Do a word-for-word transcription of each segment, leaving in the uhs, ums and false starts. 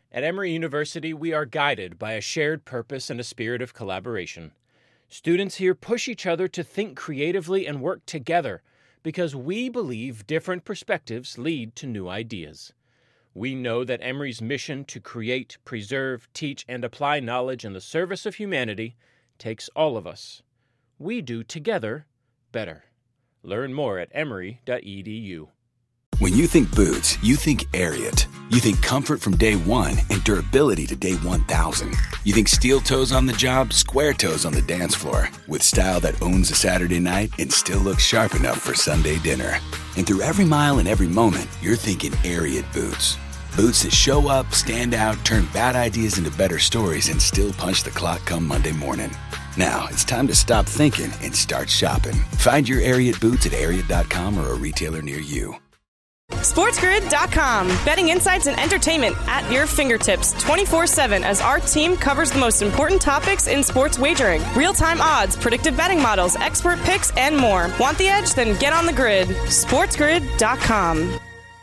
At Emory University, we are guided by a shared purpose and a spirit of collaboration. Students here push each other to think creatively and work together because we believe different perspectives lead to new ideas. We know that Emory's mission to create, preserve, teach, and apply knowledge in the service of humanity takes all of us. We do together better. Learn more at emory dot e d u. When you think boots, you think Ariat. You think comfort from day one and durability to day one thousand. You think steel toes on the job, square toes on the dance floor. With style that owns a Saturday night and still looks sharp enough for Sunday dinner. And through every mile and every moment, you're thinking Ariat boots. Boots that show up, stand out, turn bad ideas into better stories, and still punch the clock come Monday morning. Now, it's time to stop thinking and start shopping. Find your Ariat boots at ariat dot com or a retailer near you. SportsGrid dot com. Betting insights and entertainment at your fingertips twenty-four seven as our team covers the most important topics in sports wagering. Real-time odds, predictive betting models, expert picks, and more. Want the edge? Then get on the grid. SportsGrid dot com.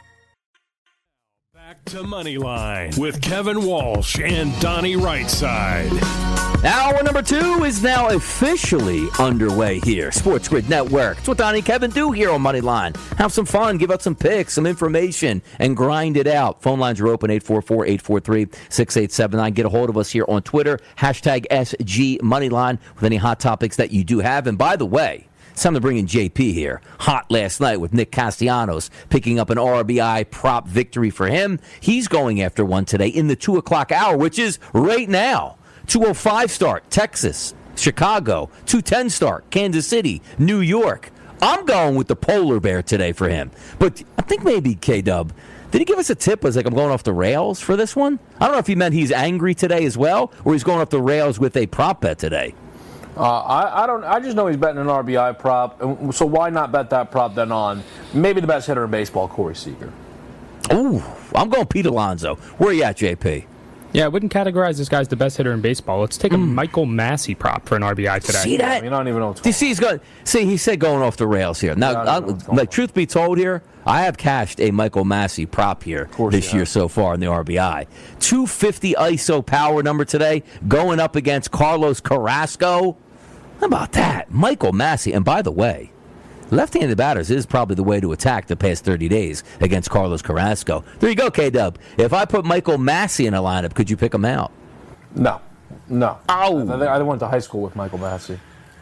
Back to Moneyline with Kevin Walsh and Donnie Rightside. Hour number two is now officially underway here. Sports Grid Network. It's what Donnie and Kevin do here on Moneyline. Have some fun, give out some picks, some information, and grind it out. Phone lines are open, eight four four, eight four three, six eight seven nine. Get a hold of us here on Twitter, hashtag S G Moneyline, with any hot topics that you do have. And by the way, it's time to bring in J P here. Hot last night with Nick Castellanos, picking up an R B I prop victory for him. He's going after one today in the two o'clock hour, which is right now. two oh five start, Texas, Chicago. two ten start, Kansas City, New York. I'm going with the polar bear today for him. But I think maybe K-Dub, did he give us a tip? Was like, I'm going off the rails for this one? I don't know if he meant he's angry today as well, or he's going off the rails with a prop bet today. Uh, I, I don't. I just know he's betting an R B I prop. So why not bet that prop then on maybe the best hitter in baseball, Corey Seager? Ooh, I'm going Pete Alonso. Where are you at, J P? Yeah, I wouldn't categorize this guy as the best hitter in baseball. Let's take a mm. Michael Massey prop for an R B I today. See that? I mean, I don't even know what's going on. See, he's going, see, he said going off the rails here. Now, I, like, truth be told here, I have cashed a Michael Massey prop here this year so far in the R B I. two fifty I S O power number today, going up against Carlos Carrasco. How about that? Michael Massey. And by the way, left-handed batters is probably the way to attack the past thirty days against Carlos Carrasco. There you go, K-Dub. If I put Michael Massey in a lineup, could you pick him out? No. No. Oh. I, I went to high school with Michael Massey.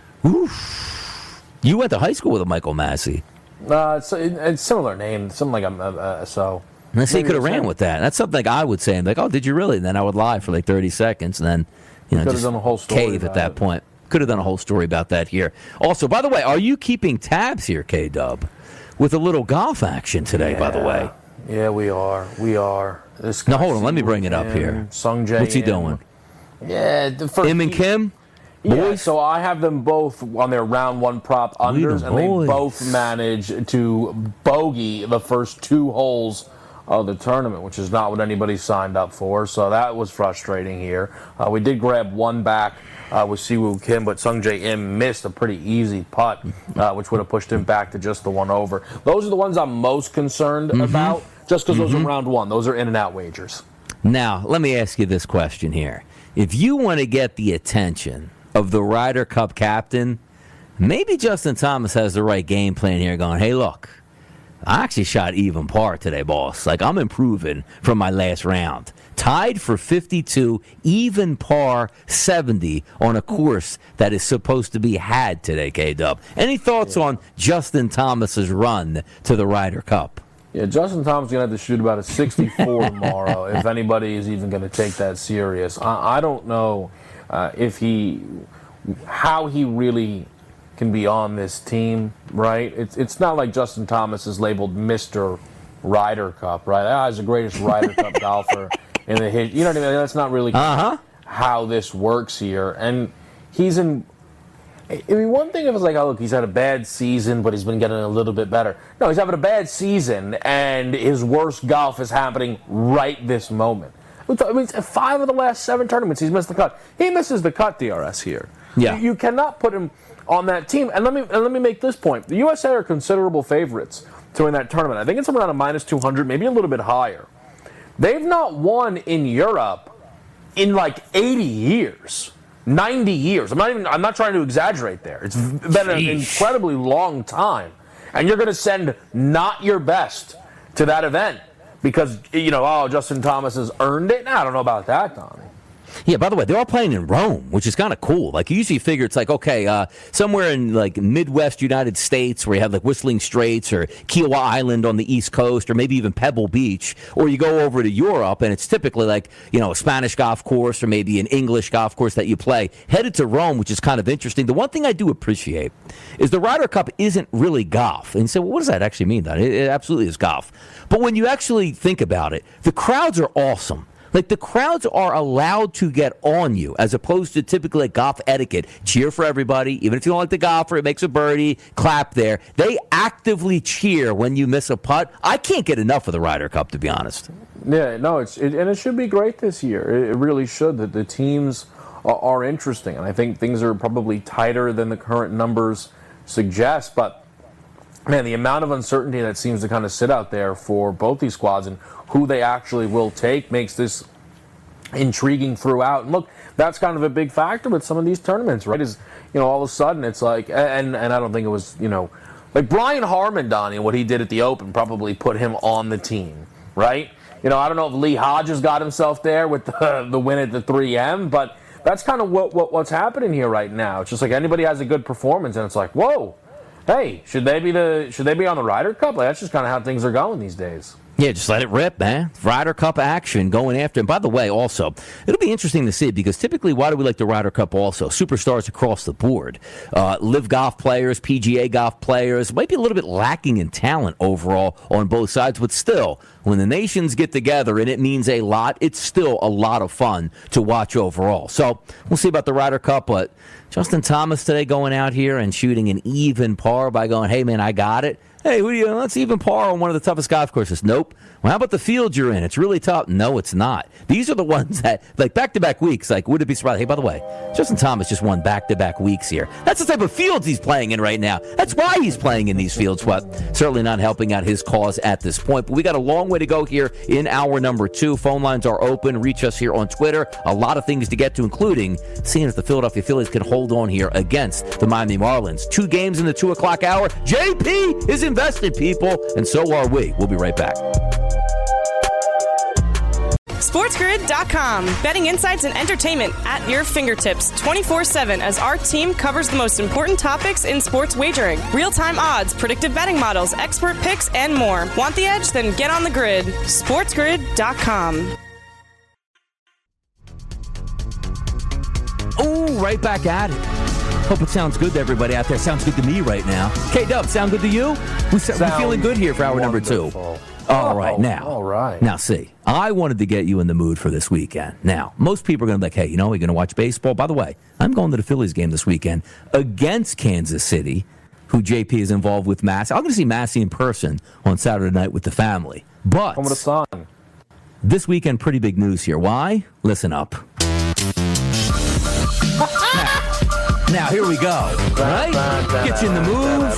Oof. You went to high school with a Michael Massey. Uh, it's, it's similar name, something like a uh, so. Let's say you could have ran with that. That's something like I would say. I'm like, oh, did you really? And then I would lie for like thirty seconds, and then you know, just done a whole story cave at that it. point. Could have done a whole story about that here. Also, by the way, are you keeping tabs here, K-Dub, with a little golf action today, yeah. by the way? Yeah, we are. We are. This now, hold on. Let me bring it up Kim, here. Sung Jae What's he Im. doing? Yeah. The first Im and Kim? Yeah, boys? so I have them both on their round one prop unders, and they both managed to bogey the first two holes of the tournament, which is not what anybody signed up for. So that was frustrating here. Uh, we did grab one back uh, with Siwoo Kim, but Sung Jae Im missed a pretty easy putt, uh, which would have pushed him back to just the one over. Those are the ones I'm most concerned mm-hmm. about, just because mm-hmm. those are round one. Those are in and out wagers. Now, let me ask you this question here. If you want to get the attention of the Ryder Cup captain, maybe Justin Thomas has the right game plan here going, hey, look, I actually shot even par today, boss. Like, I'm improving from my last round. Tied for fifty-two, even par seventy on a course that is supposed to be had today, K-Dub. Any thoughts yeah. on Justin Thomas's run to the Ryder Cup? Yeah, Justin Thomas is going to have to shoot about a sixty-four tomorrow if anybody is even going to take that serious. I, I don't know uh, if he, how he really can be on this team, right? It's it's not like Justin Thomas is labeled Mister Ryder Cup, right? Ah, he's the greatest Ryder Cup golfer in the history. You know what I mean? That's not really uh-huh. how this works here. And he's in. I mean, one thing if it's like, oh, look, he's had a bad season, but he's been getting a little bit better. No, he's having a bad season, and his worst golf is happening right this moment. I mean, five of the last seven tournaments, he's missed the cut. He misses the cut, D R S here. Yeah. You, you cannot put him on that team. And let me and let me make this point. The U S A are considerable favorites to win that tournament. I think it's around a minus two hundred, maybe a little bit higher. they've not won in Europe in like eighty years, ninety years. I'm not even. I'm not trying to exaggerate there. It's been Sheesh. an incredibly long time, and you're going to send not your best to that event because you know, oh, Justin Thomas has earned it. Nah, I don't know about that, Tommy. Yeah, by the way, they're all playing in Rome, which is kind of cool. Like, you usually figure it's like, okay, uh, somewhere in, like, Midwest United States where you have, like, Whistling Straits or Kiowa Island on the East Coast or maybe even Pebble Beach, or you go over to Europe and it's typically like, you know, a Spanish golf course or maybe an English golf course that you play. Headed to Rome, which is kind of interesting. The one thing I do appreciate is the Ryder Cup isn't really golf. And you say, well, what does that actually mean, then? It, it absolutely is golf. But when you actually think about it, the crowds are awesome. Like, the crowds are allowed to get on you, as opposed to typically like golf etiquette. Cheer for everybody. Even if you don't like the golfer, it makes a birdie, clap there. They actively cheer when you miss a putt. I can't get enough of the Ryder Cup, to be honest. Yeah, no, it's it, and it should be great this year. It, it really should. That the teams are, are interesting, and I think things are probably tighter than the current numbers suggest. But, man, the amount of uncertainty that seems to kind of sit out there for both these squads and who they actually will take makes this intriguing throughout. And look, that's kind of a big factor with some of these tournaments, right? Is, you know, all of a sudden it's like, and and I don't think it was, you know, like Brian Harman, Donnie, what he did at the Open probably put him on the team, right? You know, I don't know if Lee Hodges got himself there with the, the win at the three M, but that's kind of what, what what's happening here right now. It's just like anybody has a good performance, and it's like, whoa, hey, should they be the should they be on the Ryder Cup? Like, that's just kind of how things are going these days. Yeah, just let it rip, man. Ryder Cup action going after. And by the way, also, it'll be interesting to see because typically, why do we like the Ryder Cup also? Superstars across the board. Uh, live golf players, P G A golf players. Might be a little bit lacking in talent overall on both sides, but still, when the nations get together and it means a lot, it's still a lot of fun to watch overall. So we'll see about the Ryder Cup, but Justin Thomas today going out here and shooting an even par by going, hey, man, I got it. Hey, who do you, let's even par on one of the toughest golf courses. Nope. Well, how about the field you're in? It's really tough. No, it's not. These are the ones that, like, back-to-back weeks, like, would it be surprising? Hey, by the way, Justin Thomas just won back-to-back weeks here. That's the type of fields he's playing in right now. That's why he's playing in these fields, but certainly not helping out his cause at this point. But we got a long way to go here in hour number two. Phone lines are open. Reach us here on Twitter. A lot of things to get to, including seeing if the Philadelphia Phillies can hold on here against the Miami Marlins. Two games in the two o'clock hour. J P is invested, people, and so are we. We'll be right back. SportsGrid dot com. Betting insights and entertainment at your fingertips twenty-four seven as our team covers the most important topics in sports wagering. Real-time odds, predictive betting models, expert picks, and more. Want the edge? Then get on the grid. SportsGrid dot com. Oh, right back at it. Hope it sounds good to everybody out there. Sounds good to me right now. K-Dub, sound good to you? We We're feeling good here for hour wonderful. number two. All right, now. All right. Now, see, I wanted to get you in the mood for this weekend. Now, most people are going to be like, hey, you know, we're going to watch baseball. By the way, I'm going to the Phillies game this weekend against Kansas City, who J P is involved with Massey. I'm going to see Massey in person on Saturday night with the family. But Come with a son. This weekend, pretty big news here. Why? Listen up. now, now, here we go. Right? Get you in the mood.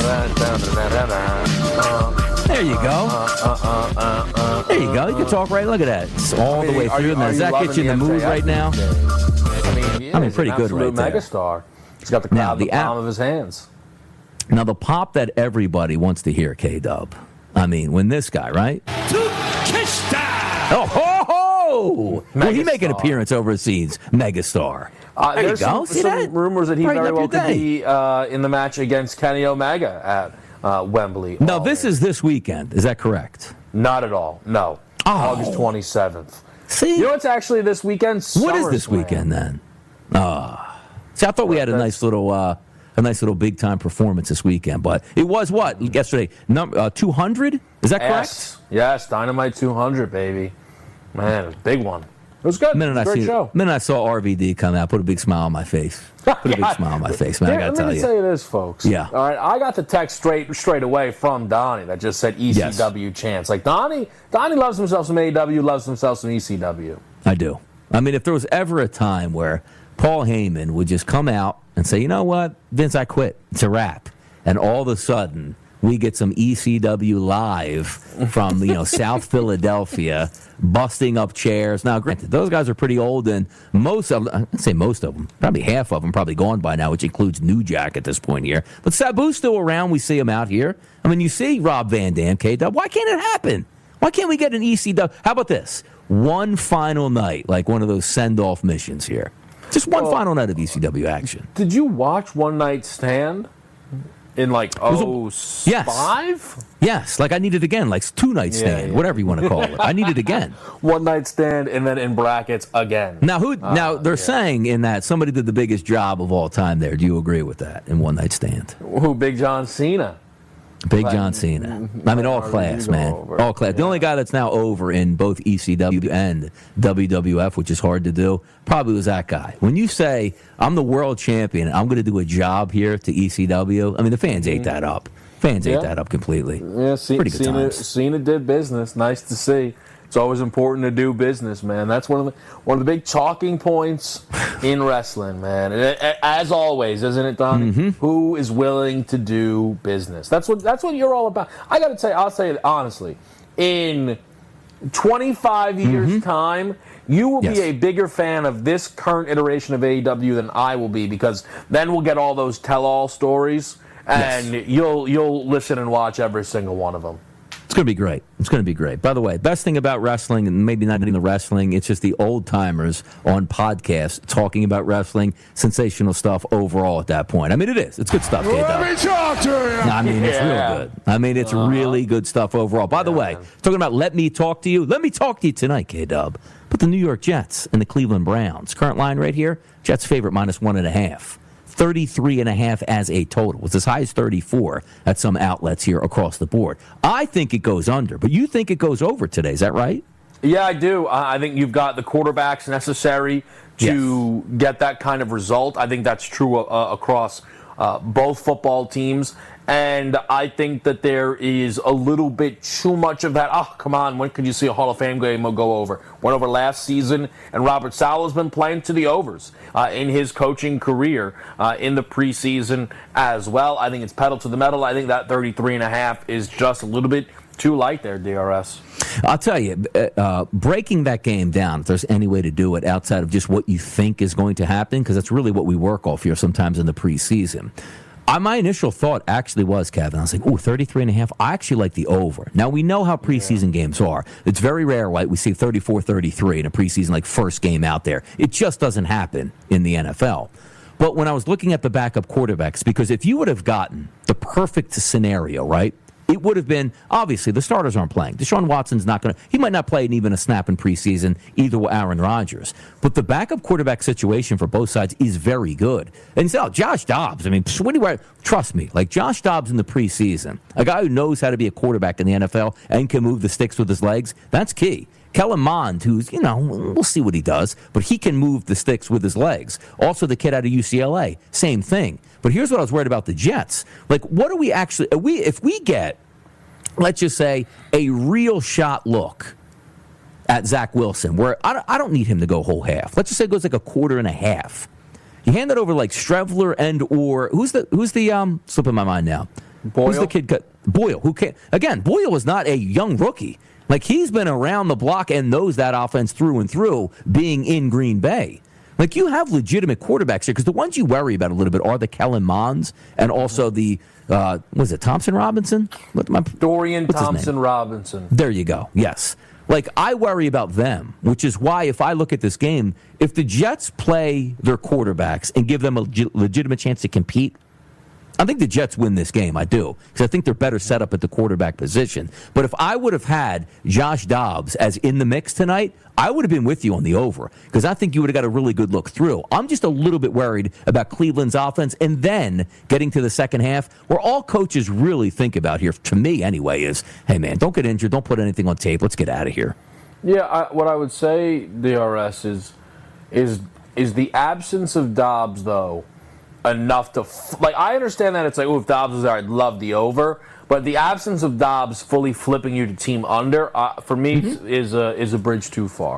There you go. There you go. You can talk right. Look at that. It's all the way through. Does that get you in the mood right now? I mean, yeah, I mean, pretty good right there. Megastar. He's got the crowd in the palm of his hands. Now, the pop that everybody wants to hear, K-Dub. I mean, when this guy, right? Oh, ho, ho! Will he make an appearance overseas? Megastar. Uh, there there's you go. Some, See some that? rumors that he Right very up well your could day. be uh, in the match against Kenny Omega at uh, Wembley. Now, oh, this man. is this weekend. Is that correct? Not at all. No. Oh. August twenty-seventh. See? You know what's actually this weekend? What is this SummerSlam. weekend, then? Ah. See, I thought we had a nice little... Uh, A nice little big time performance this weekend, but it was what yesterday? Number uh, two hundred? Is that correct? Yes, yes, Dynamite two hundred, baby. Man, it was a big one. It was good. Minute It was a I great see, show. minute I saw R V D come out, put a big smile on my face. Put a big smile on my face, man. Here, I gotta let tell me you. tell you this, folks. Yeah. All right, I got the text straight straight away from Donnie that just said E C W Yes. chants. Like Donnie, Donnie loves himself some A E W, loves himself some E C W. I do. I mean, if there was ever a time where Paul Heyman would just come out and say, you know what, Vince, I quit. It's a wrap. And all of a sudden, we get some E C W live from, you know, South Philadelphia, busting up chairs. Now, granted, those guys are pretty old, and most of them, I'd say most of them, probably half of them probably gone by now, which includes New Jack at this point here. But Sabu's still around. We see him out here. I mean, you see Rob Van Dam, K-Dub. Why can't it happen? Why can't we get an E C W? How about this? One final night, like one of those send-off missions here. Just one well, final night of E C W action. Did you watch One Night Stand in like oh yes. five? Yes, like I need it again, like two night stand, yeah, yeah. whatever you want to call it. I need it again. One night stand, and then in brackets again. Now, who? Uh, now they're yeah. saying in that somebody did the biggest job of all time there. Do you agree with that in one night stand? Who? Big John Cena. Big like, John Cena. I mean, all class, man. Over. All class. Yeah. The only guy that's now over in both E C W and W W F, which is hard to do, probably was that guy. When you say, I'm the world champion, I'm going to do a job here to E C W, I mean, the fans mm-hmm. ate that up. Fans yeah. ate that up completely. Yeah, C- Pretty good Cena, times. Cena did business. Nice to see. It's always important to do business, man. That's one of the one of the big talking points in wrestling, man. As always, isn't it, Donnie? Mm-hmm. Who is willing to do business? That's what that's what you're all about. I got to tell you, I'll say it honestly. In twenty-five years' mm-hmm. time, you will yes. be a bigger fan of this current iteration of A E W than I will be, because then we'll get all those tell-all stories, and yes. you'll you'll listen and watch every single one of them. It's going to be great. It's going to be great. By the way, best thing about wrestling, and maybe not even the wrestling, it's just the old-timers on podcasts talking about wrestling, sensational stuff overall at that point. I mean, it is. It's good stuff, K-Dub. Let me talk to you. No, I mean, it's yeah. real good. I mean, it's uh-huh. really good stuff overall. By yeah, the way, man. talking about let me talk to you, let me talk to you tonight, K-Dub. But the New York Jets and the Cleveland Browns. Current line right here, Jets favorite minus one and a half. thirty-three and a half as a total. It's as high as thirty-four at some outlets here across the board. I think it goes under, but you think it goes over today. Is that right? Yeah, I do. I think you've got the quarterbacks necessary to yes. get that kind of result. I think that's true uh, across uh, both football teams. And I think that there is a little bit too much of that. Oh, come on, when could you see a Hall of Fame game go over? Went over last season, and Robert Saleh's been playing to the overs uh, in his coaching career uh, in the preseason as well. I think it's pedal to the metal. I think that thirty-three and a half is just a little bit too light there, D R S. I'll tell you, uh, breaking that game down, if there's any way to do it outside of just what you think is going to happen, because that's really what we work off here sometimes in the preseason. Uh, my initial thought actually was, Kevin, I was like, ooh, thirty-three and a half. I actually like the over. Now, we know how preseason yeah. games are. It's very rare, right? We see thirty-four thirty-three in a preseason, like, first game out there. It just doesn't happen in the N F L. But when I was looking at the backup quarterbacks, because if you would have gotten the perfect scenario, right, it would have been, obviously, the starters aren't playing. Deshaun Watson's not going to, he might not play even a snap in preseason, either will Aaron Rodgers. But the backup quarterback situation for both sides is very good. And so, Josh Dobbs, I mean, what do you, trust me, like Josh Dobbs in the preseason, a guy who knows how to be a quarterback in the N F L and can move the sticks with his legs, that's key. Kellen Mond, who's, you know, we'll see what he does, but he can move the sticks with his legs. Also, the kid out of U C L A, same thing. But here's what I was worried about the Jets. Like, what are we actually, are we if we get, let's just say, a real shot look at Zach Wilson, where I don't, I don't need him to go whole half. Let's just say it goes like a quarter and a half. You hand that over like Strevler and or, who's the, who's the, um, slipping my mind now. Boyle? Who's the kid? Boyle, who can again, Boyle was not a young rookie. Like, he's been around the block and knows that offense through and through, being in Green Bay. Like, you have legitimate quarterbacks here, because the ones you worry about a little bit are the Kellen Monds and also the, uh, was it Thompson Robinson? What, my, Dorian Thompson Robinson. There you go, yes. Like, I worry about them, which is why if I look at this game, if the Jets play their quarterbacks and give them a leg- legitimate chance to compete, I think the Jets win this game. I do, because I think they're better set up at the quarterback position. But if I would have had Josh Dobbs as in the mix tonight, I would have been with you on the over, because I think you would have got a really good look through. I'm just a little bit worried about Cleveland's offense, and then getting to the second half, where all coaches really think about here, to me anyway, is, hey, man, don't get injured. Don't put anything on tape. Let's get out of here. Yeah, I, what I would say, D R S, is, is, is the absence of Dobbs, though, enough to, f- like, I understand that it's like, oh, if Dobbs was there, I'd love the over, but the absence of Dobbs fully flipping you to team under, uh, for me, mm-hmm. is a is a bridge too far.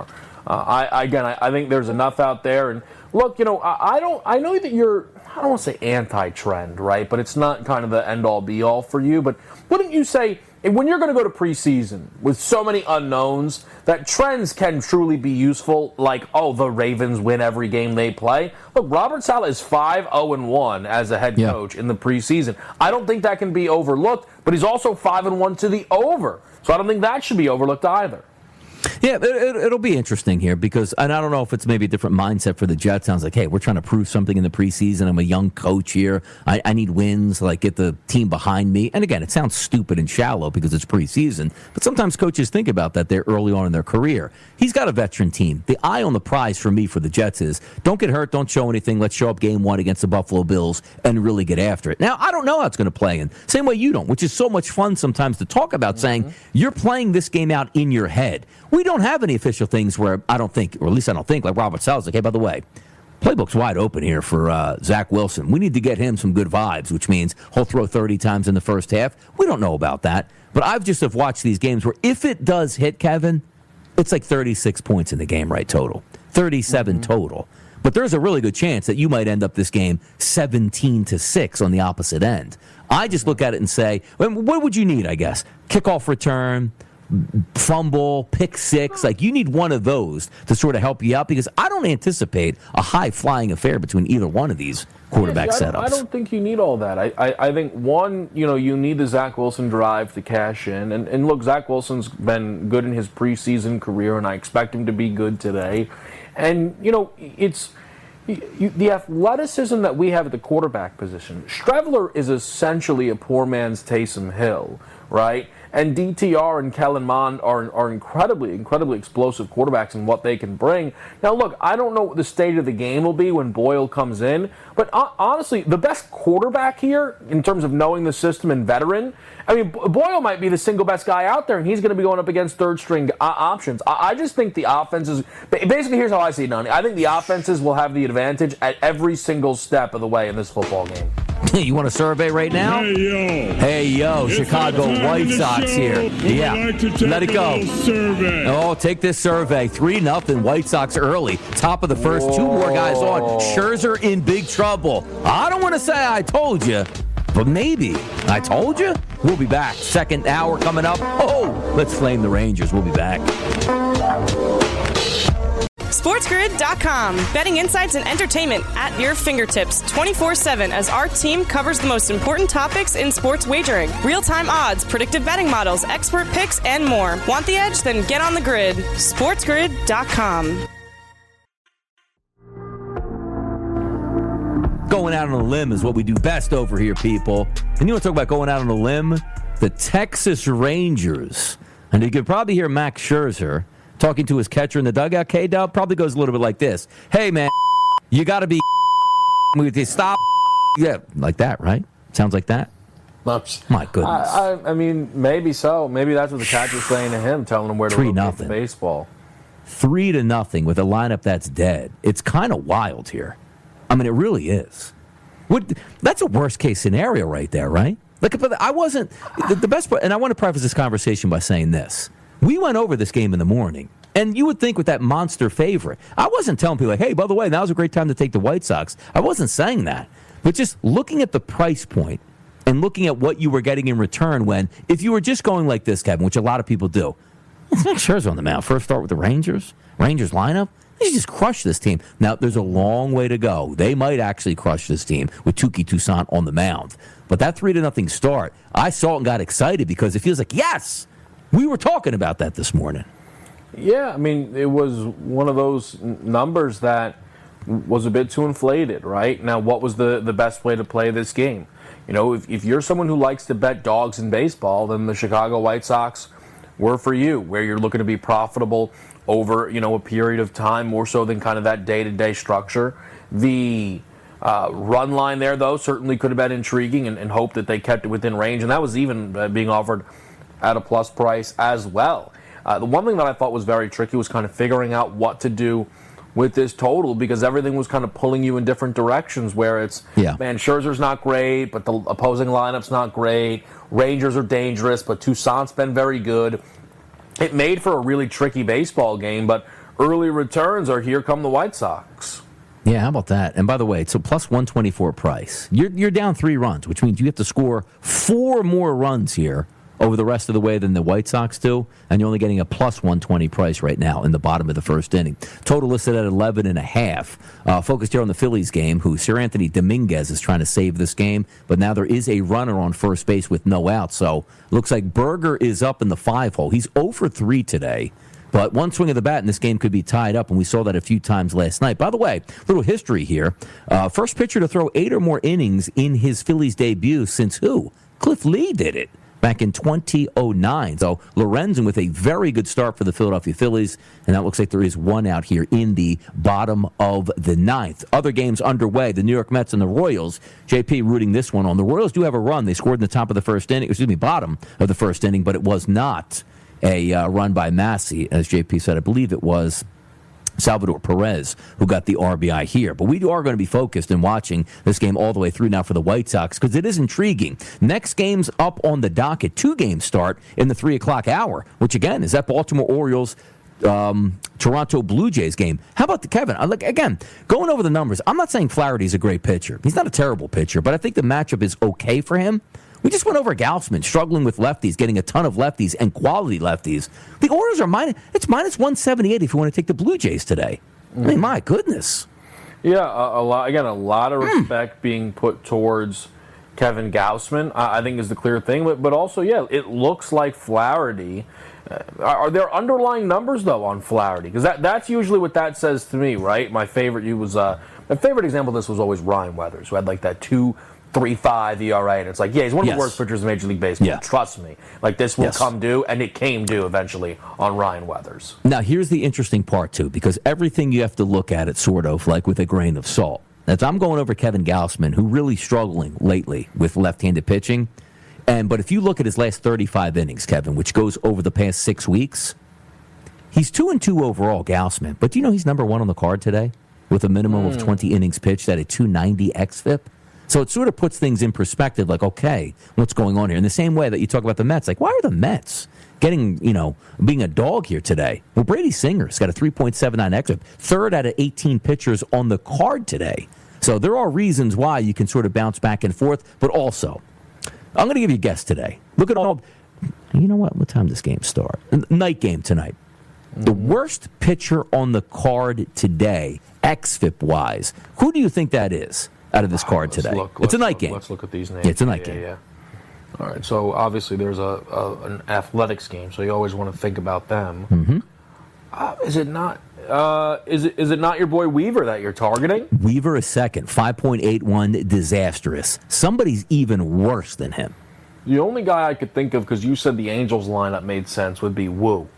Uh, I again, I, I think there's enough out there. And look, you know, I, I don't. I know that you're. I don't want to say anti-trend, right? But it's not kind of the end-all, be-all for you. But wouldn't you say, when you're going to go to preseason with so many unknowns, that trends can truly be useful? Like, oh, the Ravens win every game they play. Look, Robert Saleh is five oh and one as a head yeah. coach in the preseason. I don't think that can be overlooked. But he's also five and one to the over, so I don't think that should be overlooked either. Yeah, it, it, it'll be interesting here because, and I don't know if it's maybe a different mindset for the Jets. Sounds like, hey, we're trying to prove something in the preseason. I'm a young coach here. I, I need wins, like get the team behind me. And again, it sounds stupid and shallow because it's preseason, but sometimes coaches think about that there early on in their career. He's got a veteran team. The eye on the prize for me for the Jets is don't get hurt, don't show anything. Let's show up game one against the Buffalo Bills and really get after it. Now, I don't know how it's going to play in. Same way you don't, which is so much fun sometimes to talk about, mm-hmm. saying you're playing this game out in your head. We don't have any official things where I don't think, or at least I don't think, like Robert Saleh's like, hey, by the way, playbook's wide open here for uh, Zach Wilson. We need to get him some good vibes, which means he'll throw thirty times in the first half. We don't know about that. But I've just have watched these games where if it does hit, Kevin, it's like thirty-six points in the game, right, total. thirty-seven mm-hmm. total. But there's a really good chance that you might end up this game seventeen to six on the opposite end. I just look at it and say, well, what would you need, I guess? Kickoff return, fumble, pick six. Like, you need one of those to sort of help you out because I don't anticipate a high-flying affair between either one of these quarterback yeah, see, I setups. Don't, I don't think you need all that. I, I, I think, one, you know, you need the Zach Wilson drive to cash in. And, and look, Zach Wilson's been good in his preseason career, and I expect him to be good today. And, you know, it's you, the athleticism that we have at the quarterback position. Streveler is essentially a poor man's Taysom Hill, right? And D T R and Kellen Mond are are incredibly, incredibly explosive quarterbacks in what they can bring. Now, look, I don't know what the state of the game will be when Boyle comes in, but uh, honestly, the best quarterback here, in terms of knowing the system and veteran, I mean, Boyle might be the single best guy out there, and he's going to be going up against third-string uh, options. I, I just think the offenses, basically, here's how I see it, Donnie. I think the offenses will have the advantage at every single step of the way in this football game. You want a survey right now? Hey, yo. Hey, yo, It's Chicago White Sox here. Yeah, like let it go. Survey. Oh, take this survey. three nothing White Sox early. Top of the first. Whoa. Two more guys on. Scherzer in big trouble. I don't want to say I told you, but maybe I told you. We'll be back. Second hour coming up. Oh, let's flame the Rangers. We'll be back. SportsGrid dot com. Betting insights and entertainment at your fingertips twenty-four seven as our team covers the most important topics in sports wagering. Real-time odds, predictive betting models, expert picks, and more. Want the edge? Then get on the grid. SportsGrid dot com. Going out on a limb is what we do best over here, people. And you want to talk about going out on a limb? The Texas Rangers. And you could probably hear Max Scherzer talking to his catcher in the dugout. K-Dub probably goes a little bit like this. Hey, man, you got to be with you. Stop. Yeah, like that, right? Sounds like that? Oops. My goodness. I, I, I mean, maybe so. Maybe that's what the catcher's saying to him, telling him where to Three rotate nothing. the baseball. Three to nothing with a lineup that's dead. It's kind of wild here. I mean, it really is. What, that's a worst-case scenario right there, right? Like, I wasn't the, the best part, and I want to preface this conversation by saying this. We went over this game in the morning, and you would think with that monster favorite. I wasn't telling people, like, hey, by the way, now's a great time to take the White Sox. I wasn't saying that. But just looking at the price point and looking at what you were getting in return when, if you were just going like this, Kevin, which a lot of people do, let's make Scherzer on the mound. First start with the Rangers. Rangers lineup. They just crush this team. Now, there's a long way to go. They might actually crush this team with Touki Toussaint on the mound. But that three to nothing start, I saw it and got excited because it feels like, yes, we were talking about that this morning. Yeah, I mean, it was one of those n- numbers that was a bit too inflated, right? Now, what was the, the best way to play this game? You know, if, if you're someone who likes to bet dogs in baseball, then the Chicago White Sox were for you, where you're looking to be profitable over, you know, a period of time, more so than kind of that day-to-day structure. The uh, run line there, though, certainly could have been intriguing and, and hope that they kept it within range, and that was even uh, being offered at a plus price as well. Uh, the one thing that I thought was very tricky was kind of figuring out what to do with this total because everything was kind of pulling you in different directions where it's, yeah. man, Scherzer's not great, but the opposing lineup's not great. Rangers are dangerous, but Toussaint's been very good. It made for a really tricky baseball game, but early returns are here come the White Sox. Yeah, how about that? And by the way, it's a plus one twenty-four price. You're you're down three runs, which means you have to score four more runs here over the rest of the way than the White Sox do, and you're only getting a plus one twenty price right now in the bottom of the first inning. Total listed at eleven and a half. Uh, focused here on the Phillies game, who Sir Anthony Dominguez is trying to save this game, but now there is a runner on first base with no out, so looks like Berger is up in the five hole. He's zero for three today. But one swing of the bat and this game could be tied up, and we saw that a few times last night. By the way, little history here. Uh, first pitcher to throw eight or more innings in his Phillies debut since who? Cliff Lee did it back in twenty oh nine. So Lorenzen with a very good start for the Philadelphia Phillies, and that looks like there is one out here in the bottom of the ninth. Other games underway, the New York Mets and the Royals. J P rooting this one on. The Royals do have a run. They scored in the top of the first inning, excuse me, bottom of the first inning, but it was not a uh, run by Massey, as J P said. I believe it was Salvador Perez who got the R B I here. But we are going to be focused in watching this game all the way through now for the White Sox because it is intriguing. Next game's up on the docket. Two games start in the three o'clock hour, which, again, is that Baltimore Orioles um, Toronto Blue Jays game. How about the Kevin? I look, again, going over the numbers, I'm not saying Flaherty's a great pitcher. He's not a terrible pitcher, but I think the matchup is okay for him. We just went over Gausman, struggling with lefties, getting a ton of lefties and quality lefties. The Orioles are minus, it's minus one seventy-eight if you want to take the Blue Jays today. Mm. I mean, my goodness. Yeah, a, a lot. Again, a lot of respect mm. being put towards Kevin Gausman, I, I think is the clear thing. But, but also, yeah, it looks like Flaherty. Uh, are there underlying numbers, though, on Flaherty? Because that, that's usually what that says to me, right? My favorite you was uh, my favorite example of this was always Ryan Weathers, who had like that two three five E R A, and it's like, yeah, he's one of yes. the worst pitchers in Major League Baseball. Yeah. Trust me. Like, this will yes. come due, and it came due eventually on Ryan Weathers. Now, here's the interesting part, too, because everything you have to look at it sort of like with a grain of salt. As I'm going over Kevin Gausman, who really struggling lately with left-handed pitching, and but if you look at his last thirty-five innings, Kevin, which goes over the past six weeks, he's two and two overall, Gausman. But do you know he's number one on the card today with a minimum mm. of twenty innings pitched at a two ninety xFIP? So it sort of puts things in perspective, like, okay, what's going on here? In the same way that you talk about the Mets, like, why are the Mets getting, you know, being a dog here today? Well, Brady Singer's got a three point seven nine xFIP, third out of eighteen pitchers on the card today. So there are reasons why you can sort of bounce back and forth, but also, I'm going to give you a guess today. Look at all, you know what, what time does this game start? Night game tonight. Mm-hmm. The worst pitcher on the card today, xFIP-wise, who do you think that is? Out of this card today. Look, it's a night look, game. Let's look at these names. Yeah, it's a night yeah, game. Yeah, yeah. All right, so obviously there's a, a an athletics game, so you always want to think about them. Mm-hmm. Uh, is it not? Uh, is it is it not your boy Weaver that you're targeting? Weaver is second, five point eight one, disastrous. Somebody's even worse than him. The only guy I could think of, because you said the Angels lineup made sense, would be Wu.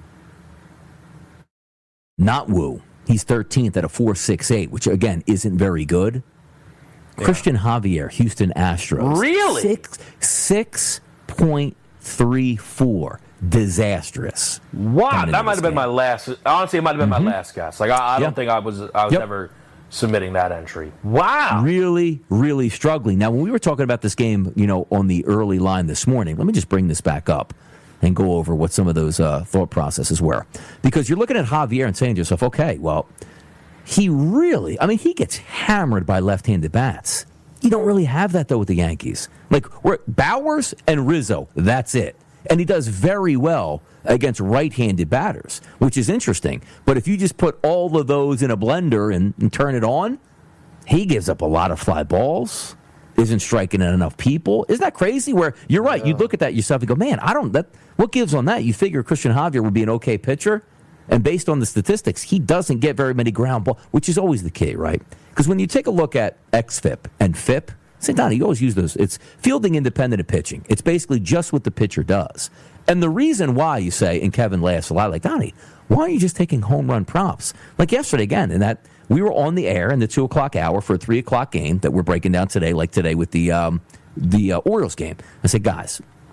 Not Wu. He's thirteenth at a four six eight, which again isn't very good. Yeah. Christian Javier, Houston Astros. Really? Six six point three four. Disastrous. Wow, that might have been game. my last. Honestly, it might have been mm-hmm. my last guess. Like I, I yep. don't think I was. I was yep. ever submitting that entry. Wow. Really, really struggling. Now, when we were talking about this game, you know, on the early line this morning, let me just bring this back up and go over what some of those uh, thought processes were. Because you're looking at Javier and saying to yourself, okay, well, he really, I mean, he gets hammered by left-handed bats. You don't really have that, though, with the Yankees. Like, we're Bowers and Rizzo, that's it. And he does very well against right-handed batters, which is interesting. But if you just put all of those in a blender and, and turn it on, he gives up a lot of fly balls, isn't striking at enough people. Isn't that crazy? Where you're right, yeah. you look at that yourself and go, man, I don't, that, what gives on that? You figure Christian Javier would be an okay pitcher, and based on the statistics, he doesn't get very many ground balls, which is always the key, right? Because when you take a look at xFIP and FIP, say, Donnie, you always use those. It's fielding independent of pitching. It's basically just what the pitcher does. And the reason why you say, and Kevin laughs a lot, like, Donnie, why are you just taking home run props? Like yesterday, again, in that we were on the air in the two o'clock hour for a three o'clock game that we're breaking down today, like today with the um, the uh, Orioles game. I said, guys,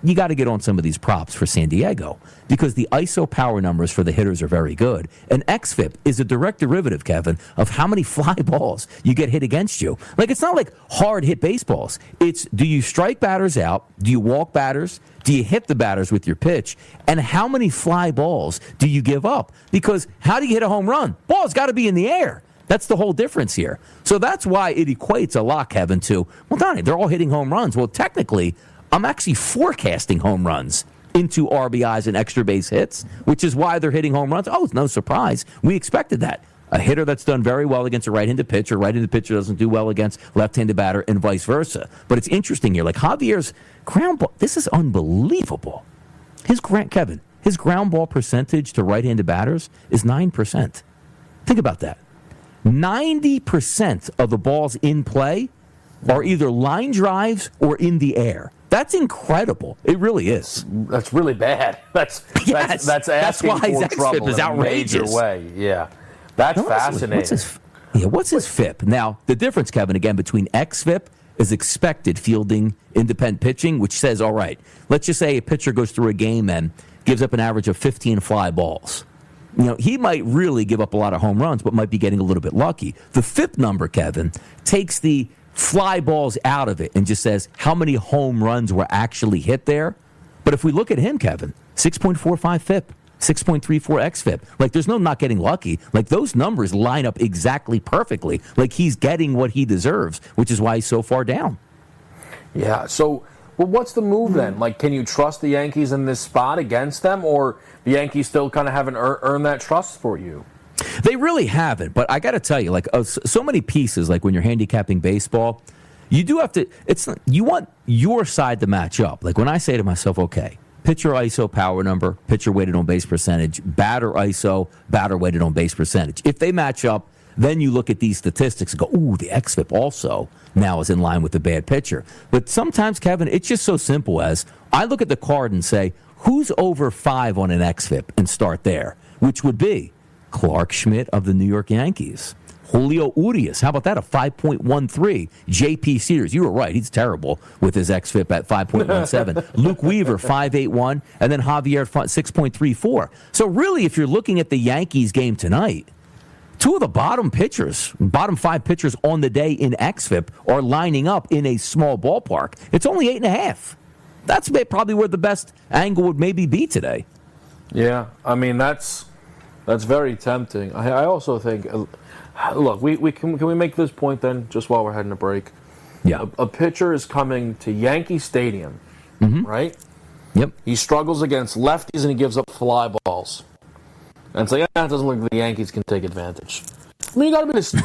you got to get on some of these props for San Diego because the I S O power numbers for the hitters are very good. And X F I P is a direct derivative, Kevin, of how many fly balls you get hit against you. Like, it's not like hard hit baseballs. It's, do you strike batters out? Do you walk batters? Do you hit the batters with your pitch? And how many fly balls do you give up? Because how do you hit a home run? Ball's got to be in the air. That's the whole difference here. So that's why it equates a lot, Kevin, to, well, Donnie, they're all hitting home runs. Well, technically, I'm actually forecasting home runs into R B Is and extra base hits, which is why they're hitting home runs. Oh, it's no surprise. We expected that. A hitter that's done very well against a right-handed pitcher, right-handed pitcher doesn't do well against left-handed batter, and vice versa. But it's interesting here. Like Javier's ground ball, this is unbelievable. His Kevin, his ground ball percentage to right-handed batters is nine percent. Think about that. ninety percent of the balls in play are either line drives or in the air. That's incredible. It really is. That's really bad. That's yes, that's, that's asking that's why for his trouble is outrageous. In a major way. Yeah, that's now, fascinating. What's his, yeah, what's his F I P? Now, the difference, Kevin, again, between X F I P is expected fielding independent pitching, which says, all right, let's just say a pitcher goes through a game and gives up an average of fifteen fly balls. You know, he might really give up a lot of home runs, but might be getting a little bit lucky. The F I P number, Kevin, takes the fly balls out of it and just says how many home runs were actually hit there. But if we look at him, Kevin, six point four five F I P, six point three four X F I P. Like, there's no not getting lucky. Like, those numbers line up exactly perfectly. Like, he's getting what he deserves, which is why he's so far down. Yeah, so... Well, what's the move then? Like, can you trust the Yankees in this spot against them, or the Yankees still kind of haven't er- earned that trust for you? They really haven't, but I got to tell you, like, uh, so many pieces, like when you're handicapping baseball, you do have to, it's you want your side to match up. Like, when I say to myself, okay, pitcher I S O power number, pitcher weighted on base percentage, batter I S O, batter weighted on base percentage. If they match up, then you look at these statistics and go, ooh, the X F I P also now is in line with the bad pitcher. But sometimes, Kevin, it's just so simple as I look at the card and say, who's over five on an X F I P and start there, which would be Clark Schmidt of the New York Yankees. Julio Urias, how about that, a five point one three. J P Sears, you were right, he's terrible with his X F I P at five point one seven. Luke Weaver, five point eight one, and then Javier, six point three four. So really, if you're looking at the Yankees game tonight, two of the bottom pitchers, bottom five pitchers on the day in X F I P are lining up in a small ballpark. It's only eight and a half. That's probably where the best angle would maybe be today. Yeah, I mean, that's that's very tempting. I, I also think, uh, look, we, we can can we make this point then, just while we're heading to break? Yeah. A, a pitcher is coming to Yankee Stadium, mm-hmm. right? Yep. He struggles against lefties and he gives up fly balls. And so, yeah, it doesn't look like the Yankees can take advantage. I mean, you got to be this.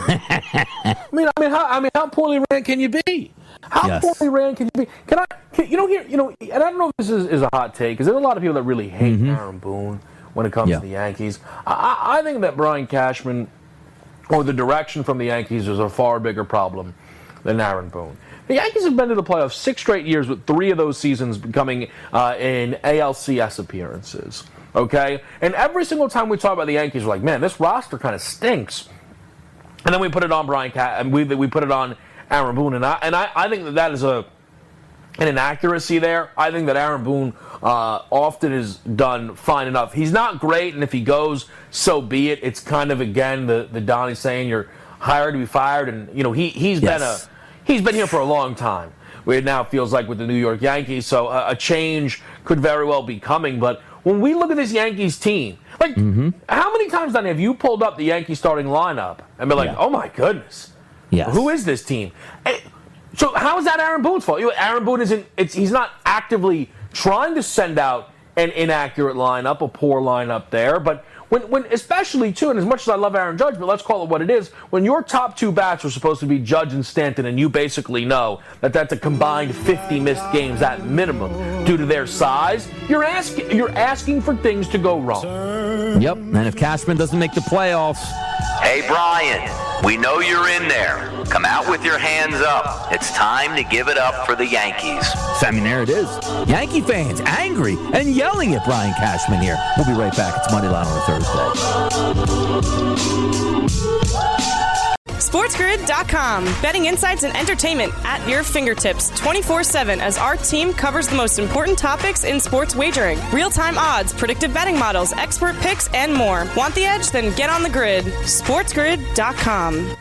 I mean, I mean, how I mean, how poorly ran can you be? How yes. poorly ran can you be? Can I? Can, you know, here, you know, and I don't know if this is, is a hot take because there's a lot of people that really hate mm-hmm. Aaron Boone when it comes yeah. to the Yankees. I, I think that Brian Cashman, or the direction from the Yankees, is a far bigger problem than Aaron Boone. The Yankees have been to the playoffs six straight years, with three of those seasons becoming uh, in A L C S appearances. Okay? And every single time we talk about the Yankees, we're like, man, this roster kind of stinks. And then we put it on Brian Cat, and we we put it on Aaron Boone, and I and I, I think that that is a an inaccuracy there. I think that Aaron Boone uh, often is done fine enough. He's not great, and if he goes, so be it. It's kind of, again, the the Donnie saying you're hired to be fired, and you know he he's yes. been a he's been here for a long time. It now feels like with the New York Yankees, so a, a change could very well be coming, but. When we look at this Yankees team, like, mm-hmm. how many times, Donnie, have you pulled up the Yankees starting lineup and been like, yeah. oh, my goodness, yes. who is this team? So how is that Aaron Boone's fault? Aaron Boone isn't, it's, he's not actively trying to send out an inaccurate lineup, a poor lineup there, but when, when especially, too, and as much as I love Aaron Judge, but let's call it what it is, when your top two bats are supposed to be Judge and Stanton, and you basically know that that's a combined fifty missed games at minimum due to their size, you're asking you're asking for things to go wrong. Yep, and if Cashman doesn't make the playoffs... Hey, Brian, we know you're in there. Come out with your hands up. It's time to give it up for the Yankees. I mean, there it is. Yankee fans angry and yelling at Brian Cashman here. We'll be right back. It's Monday Line on a Thursday. SportsGrid dot com. Betting insights and entertainment at your fingertips twenty-four seven as our team covers the most important topics in sports wagering. Real-time odds, predictive betting models, expert picks, and more. Want the edge? Then get on the grid. SportsGrid dot com.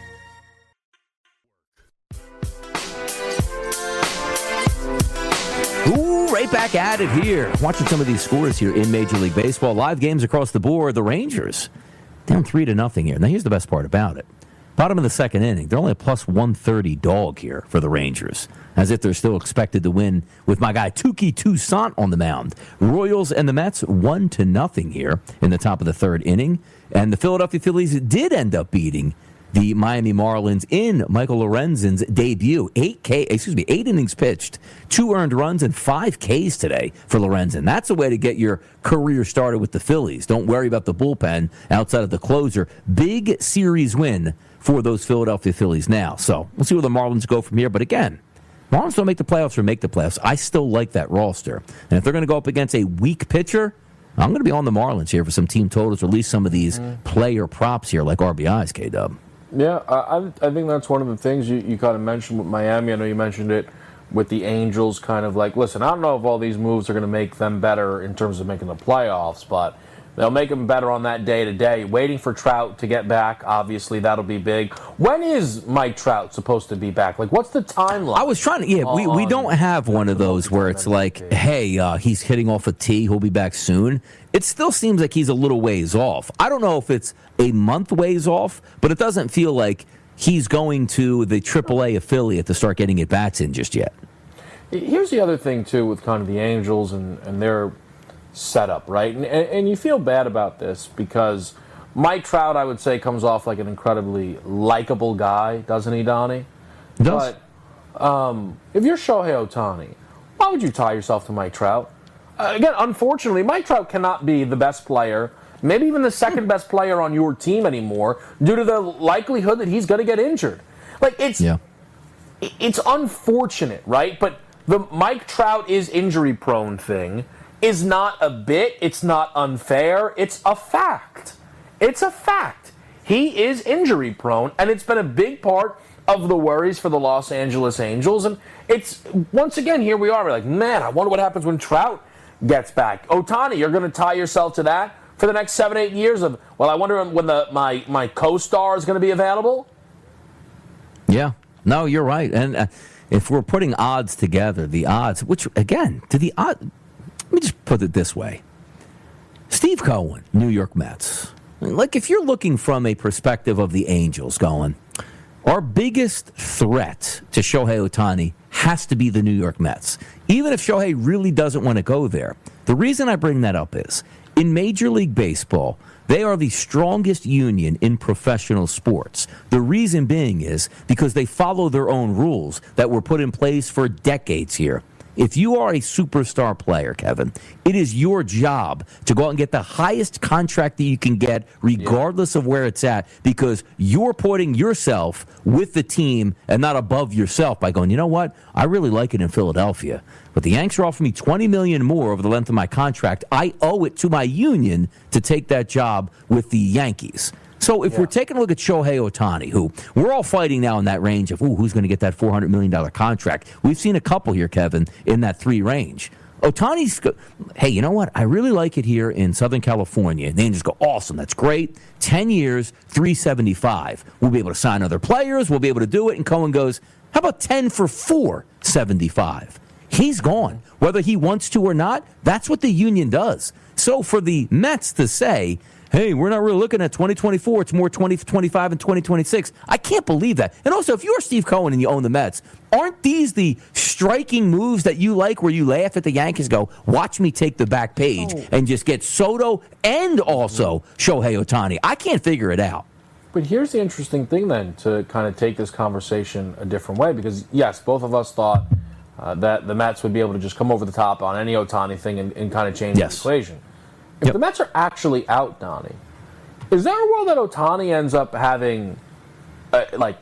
Ooh, right back at it here. Watching some of these scores here in Major League Baseball. Live games across the board. The Rangers down three to nothing here. Now, here's the best part about it. Bottom of the second inning, they're only a plus one thirty dog here for the Rangers, as if they're still expected to win with my guy Touki Toussaint on the mound. Royals and the Mets, one to nothing here in the top of the third inning. And the Philadelphia Phillies did end up beating the Miami Marlins in Michael Lorenzen's debut. Eight K, excuse me, eight innings pitched, two earned runs, and five Ks today for Lorenzen. That's a way to get your career started with the Phillies. Don't worry about the bullpen outside of the closer. Big series win for those Philadelphia Phillies now. So we'll see where the Marlins go from here. But again, Marlins don't make the playoffs or make the playoffs. I still like that roster. And if they're going to go up against a weak pitcher, I'm going to be on the Marlins here for some team totals, or at least some of these mm. player props here like R B Is, K-Dub. Yeah, I, I think that's one of the things you, you kind of mentioned with Miami. I know you mentioned it with the Angels, kind of like, listen, I don't know if all these moves are going to make them better in terms of making the playoffs, but they'll make them better on that day-to-day. Waiting for Trout to get back, obviously, that'll be big. When is Mike Trout supposed to be back? Like, what's the timeline? I was trying to, yeah, we, we don't have one of those where it's like, hey, uh, he's hitting off a tee, he'll be back soon. It still seems like he's a little ways off. I don't know if it's a month ways off, but it doesn't feel like he's going to the triple A affiliate to start getting at-bats in just yet. Here's the other thing, too, with kind of the Angels and, and their setup, right? And, and you feel bad about this because Mike Trout, I would say, comes off like an incredibly likable guy, doesn't he, Donnie? He does. But um, if you're Shohei Ohtani, why would you tie yourself to Mike Trout? Uh, again, unfortunately, Mike Trout cannot be the best player, maybe even the second best player on your team anymore, due to the likelihood that he's going to get injured. Like, it's yeah. it's unfortunate, right? But the Mike Trout is injury-prone thing is not a bit, it's not unfair, it's a fact. It's a fact. He is injury-prone, and it's been a big part of the worries for the Los Angeles Angels. And it's, once again, here we are. We're like, man, I wonder what happens when Trout gets back. Ohtani, you're going to tie yourself to that for the next seven, eight years of, well, I wonder when the my, my co-star is going to be available? Yeah. No, you're right. And uh, if we're putting odds together, the odds, which, again, to the odd, let me just put it this way. Steve Cohen, New York Mets. Like, if you're looking from a perspective of the Angels going, our biggest threat to Shohei Ohtani has to be the New York Mets. Even if Shohei really doesn't want to go there. The reason I bring that up is, in Major League Baseball, they are the strongest union in professional sports. The reason being is because they follow their own rules that were put in place for decades here. If you are a superstar player, Kevin, it is your job to go out and get the highest contract that you can get, regardless yeah. of where it's at, because you're putting yourself with the team and not above yourself by going, you know what, I really like it in Philadelphia, but the Yanks are offering me twenty million dollars more over the length of my contract. I owe it to my union to take that job with the Yankees. So if yeah. we're taking a look at Shohei Ohtani, who we're all fighting now in that range of, ooh, who's going to get that four hundred million dollars contract? We've seen a couple here, Kevin, in that three range. Ohtani's, hey, you know what? I really like it here in Southern California. And they just go, awesome, that's great. ten years, three seventy-five. We'll be able to sign other players. We'll be able to do it. And Cohen goes, how about ten for four seventy-five? He's gone. Whether he wants to or not, that's what the union does. So for the Mets to say, hey, we're not really looking at twenty twenty-four. It's more twenty twenty-five and twenty twenty-six. I can't believe that. And also, if you're Steve Cohen and you own the Mets, aren't these the striking moves that you like where you laugh at the Yankees, go, watch me take the back page oh. and just get Soto and also Shohei Ohtani? I can't figure it out. But here's the interesting thing then, to kind of take this conversation a different way, because, yes, both of us thought uh, that the Mets would be able to just come over the top on any Ohtani thing and, and kind of change yes. the equation. If yep. the Mets are actually out, Donnie, is there a world that Ohtani ends up having uh, like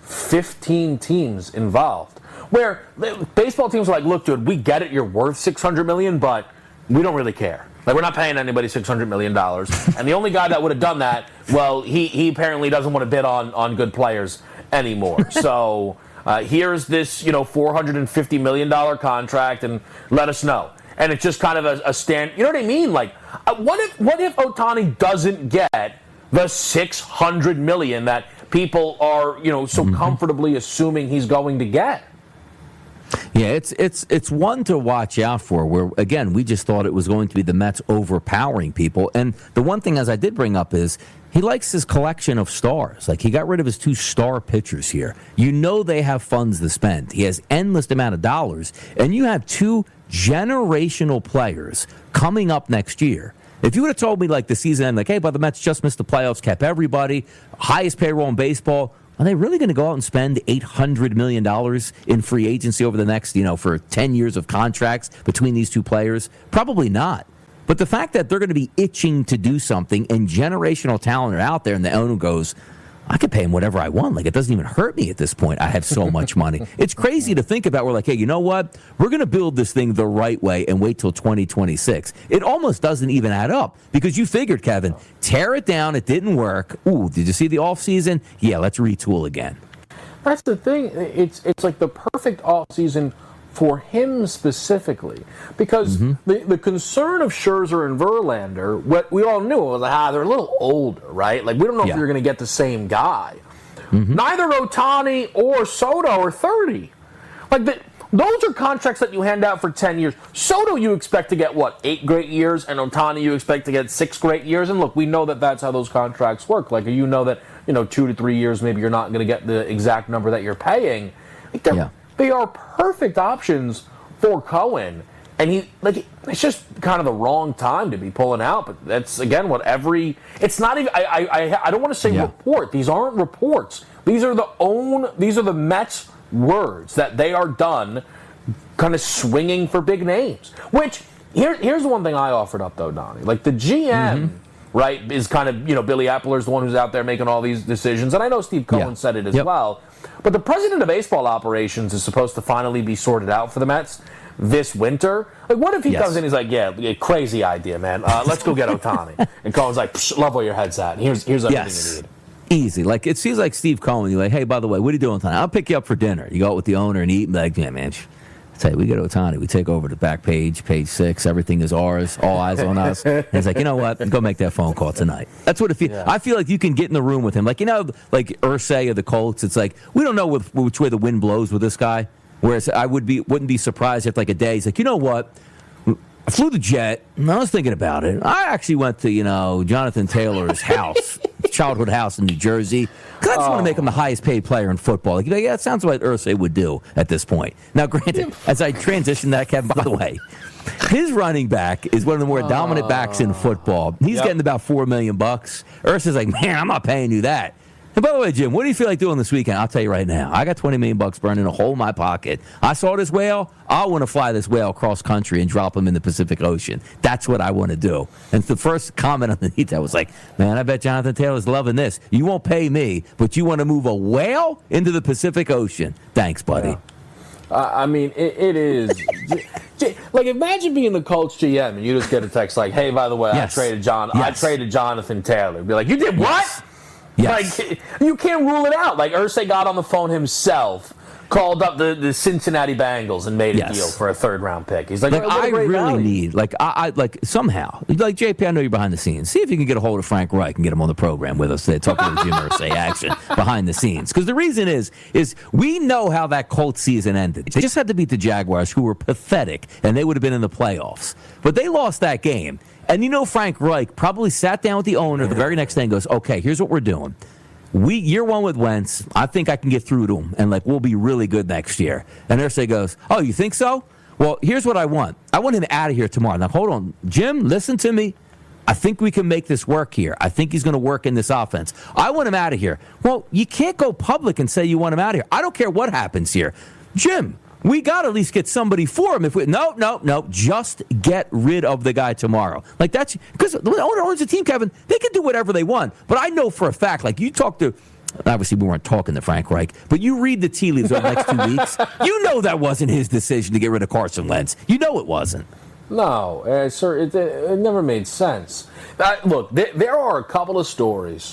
fifteen teams involved, where baseball teams are like, look, dude, we get it, you're worth six hundred million dollars, but we don't really care. Like, we're not paying anybody six hundred million dollars. And the only guy that would have done that, well, he, he apparently doesn't want to bid on, on good players anymore. So uh, here's this, you know, four hundred fifty million dollars contract, and let us know. And it's just kind of a, a stand. You know what I mean? Like, uh, what if what if Ohtani doesn't get the six hundred million dollars that people are, you know, so mm-hmm. comfortably assuming he's going to get? Yeah, it's it's it's one to watch out for, where, again, we just thought it was going to be the Mets overpowering people. And the one thing, as I did bring up, is he likes his collection of stars. Like, he got rid of his two star pitchers here. You know they have funds to spend. He has endless amount of dollars. And you have two generational players coming up next year. If you would have told me, like, the season end, like, hey, but the Mets just missed the playoffs, kept everybody, highest payroll in baseball, are they really going to go out and spend eight hundred million dollars in free agency over the next, you know, for ten years of contracts between these two players? Probably not. But the fact that they're going to be itching to do something and generational talent are out there, and the owner goes, I could pay him whatever I want. Like, it doesn't even hurt me at this point. I have so much money. It's crazy to think about. We're like, hey, you know what? We're going to build this thing the right way and wait till twenty twenty-six. It almost doesn't even add up, because you figured, Kevin, tear it down. It didn't work. Ooh, did you see the offseason? Yeah, let's retool again. That's the thing. It's it's like the perfect offseason for him specifically, because mm-hmm. the, the concern of Scherzer and Verlander, what we all knew was, ah, they're a little older, right? Like, we don't know yeah. if you're going to get the same guy. Mm-hmm. Neither Ohtani or Soto are thirty. Like, the, those are contracts that you hand out for ten years. Soto, you expect to get, what, eight great years, and Ohtani, you expect to get six great years. And look, we know that that's how those contracts work. Like, you know that, you know, two to three years, maybe you're not going to get the exact number that you're paying. Like, they're, yeah. They are perfect options for Cohen, and he like it's just kind of the wrong time to be pulling out. But that's, again, what every it's not even. I I I don't want to say yeah. report. These aren't reports. These are the own. These are the Mets' words that they are done, kind of swinging for big names. Which here here's the one thing I offered up though, Donnie. Like, the G M. Mm-hmm. Right, is kind of, you know, Billy Appler's the one who's out there making all these decisions, and I know Steve Cohen yeah. said it as yep. well. But the president of baseball operations is supposed to finally be sorted out for the Mets this winter. Like, what if he yes. comes in and he's like, yeah, crazy idea, man. Uh, let's go get Ohtani. And Cohen's like, love where your head's at. Here's here's everything yes. you need. Easy. Like, it seems like Steve Cohen, you're like, hey, by the way, what are you doing tonight? I'll pick you up for dinner. You go out with the owner and eat, and be like, yeah, man, I tell you, we get Ohtani. We take over the back page, page six. Everything is ours. All eyes on us. And it's like, you know what? Go make that phone call tonight. That's what it feels. Yeah. I feel like you can get in the room with him. Like, you know, like Irsay of the Colts. It's like, we don't know which, which way the wind blows with this guy. Whereas I would be wouldn't be surprised if, like, a day he's like, you know what? I flew the jet, and I was thinking about it. I actually went to, you know, Jonathan Taylor's house, childhood house in New Jersey, because I just oh. want to make him the highest paid player in football. Like, yeah, that sounds like Irsay would do at this point. Now, granted, as I transition that, Kevin, by the way, his running back is one of the more dominant backs in football. He's yep. getting about four million bucks. Irsay's like, man, I'm not paying you that. And by the way, Jim, what do you feel like doing this weekend? I'll tell you right now. I got twenty million bucks burning a hole in my pocket. I saw this whale. I want to fly this whale across country and drop him in the Pacific Ocean. That's what I want to do. And the first comment underneath that was like, man, I bet Jonathan Taylor's loving this. You won't pay me, but you want to move a whale into the Pacific Ocean. Thanks, buddy. Yeah. Uh, I mean, it, it is. Like, imagine being the Colts G M and you just get a text like, hey, by the way, yes. I traded John. Yes. I traded Jonathan Taylor. Be like, you did what? Yes. Yes. Like, you can't rule it out. Like, Irsay got on the phone himself, called up the, the Cincinnati Bengals and made a yes. deal for a third round pick. He's like, like I really value. need, like, I, I like somehow, like J P, I know you're behind the scenes. See if you can get a hold of Frank Reich and get him on the program with us. They talk about Jim Irsay action behind the scenes. Because the reason is, is we know how that Colts season ended. They just had to beat the Jaguars, who were pathetic, and they would have been in the playoffs. But they lost that game. And you know, Frank Reich probably sat down with the owner the very next day and goes, okay, here's what we're doing. We year one with Wentz, I think I can get through to him, and, like, we'll be really good next year. And Irsay goes, oh, you think so? Well, here's what I want. I want him out of here tomorrow. Now, hold on. Jim, listen to me. I think we can make this work here. I think he's going to work in this offense. I want him out of here. Well, you can't go public and say you want him out of here. I don't care what happens here. Jim, we got to at least get somebody for him. If we no, no, no, just get rid of the guy tomorrow. Like, that's because the owner owns the team, Kevin. They can do whatever they want. But I know for a fact, like, you talk to, obviously we weren't talking to Frank Reich, but you read the tea leaves over the next two weeks. You know that wasn't his decision to get rid of Carson Wentz. You know it wasn't. No, uh, sir, it, it never made sense. Uh, look, there, there are a couple of stories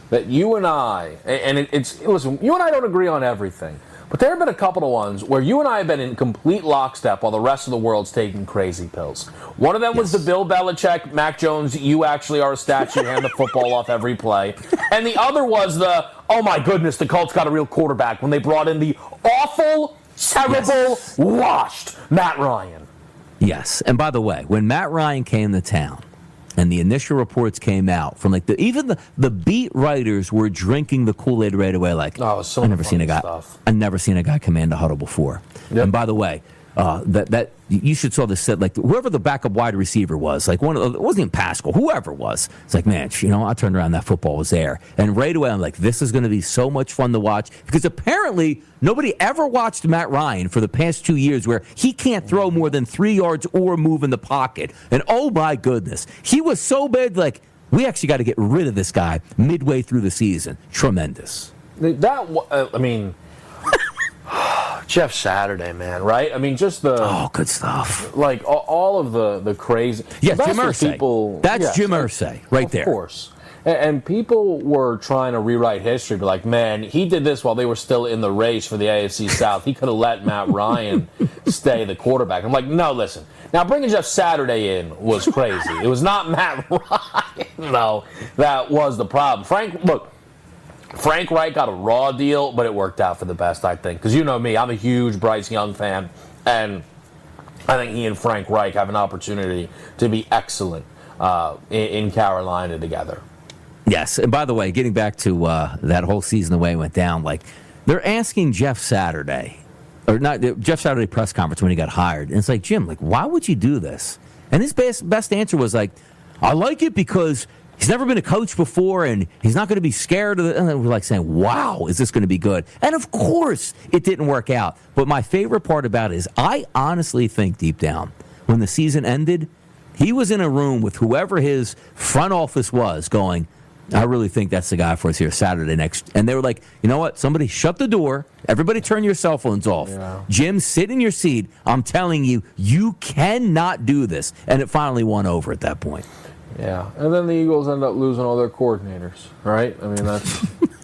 that you and I, and it, it's, listen, you and I don't agree on everything, but there have been a couple of ones where you and I have been in complete lockstep while the rest of the world's taking crazy pills. One of them yes. was the Bill Belichick, Mac Jones, you actually are a statue, hand the football off every play. And the other was the, oh my goodness, the Colts got a real quarterback when they brought in the awful, terrible, yes. washed Matt Ryan. Yes, and by the way, when Matt Ryan came to town, and the initial reports came out from like the even the, the beat writers were drinking the Kool-Aid right away. Like, oh, so I've never seen a guy. Stuff. I've never seen a guy command a huddle before. Yep. And by the way, uh, that that you should saw this set like whoever the backup wide receiver was, like one of it wasn't even Pascal, whoever it was. It's like, man, you know, I turned around, that football was there, and right away I'm like, this is going to be so much fun to watch because apparently nobody ever watched Matt Ryan for the past two years where he can't throw more than three yards or move in the pocket. And oh my goodness, he was so bad. Like, we actually got to get rid of this guy midway through the season. Tremendous. That uh, I mean. Jeff Saturday, man, right? I mean, just the oh, good stuff. Like all, all of the the crazy. Yeah, Jim Irsay. People, That's yes, Jim Irsay, right of there. Of course. And, and people were trying to rewrite history, but like, man, he did this while they were still in the race for the A F C South. He could have let Matt Ryan stay the quarterback. I'm like, no, listen. Now bringing Jeff Saturday in was crazy. It was not Matt Ryan. No, that was the problem. Frank, look. Frank Reich got a raw deal, but it worked out for the best, I think. Because you know me, I'm a huge Bryce Young fan, and I think he and Frank Reich have an opportunity to be excellent uh, in, in Carolina together. Yes, and by the way, getting back to uh, that whole season, the way it went down, like they're asking Jeff Saturday, or not Jeff Saturday press conference when he got hired, and it's like, Jim, like, why would you do this? And his best best answer was like, I like it because he's never been a coach before, and he's not going to be scared of it. And we're like saying, wow, is this going to be good? And, of course, it didn't work out. But my favorite part about it is I honestly think deep down, when the season ended, he was in a room with whoever his front office was going, I really think that's the guy for us here Saturday next. And they were like, you know what? Somebody shut the door. Everybody turn your cell phones off. Yeah. Jim, sit in your seat. I'm telling you, you cannot do this. And it finally won over at that point. Yeah, and then the Eagles end up losing all their coordinators, right? I mean, that's